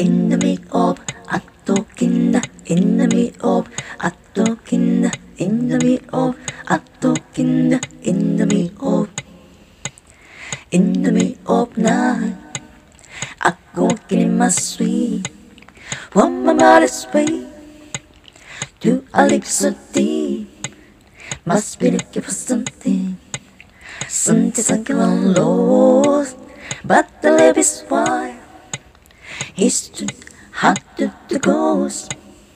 in the middle of a talking, in the middle of a talking, in the middle of a talking, in the middle of night. I go walking in my suite, one my mother's way to a lips so deep. Must be looking for something, something on lost, but the lip is wide. It's too hard to the ghost.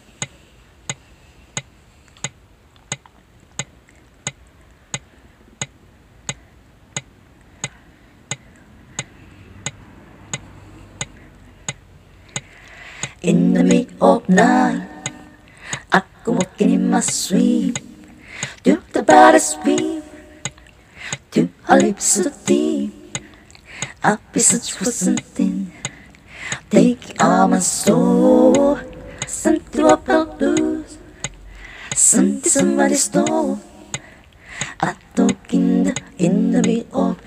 In the middle of night, I go walking in my suite, to the body sweet, to her lips so deep. I'll be searching for something, taking all my soul, something I felt loose, something somebody stole. I talk in the middle of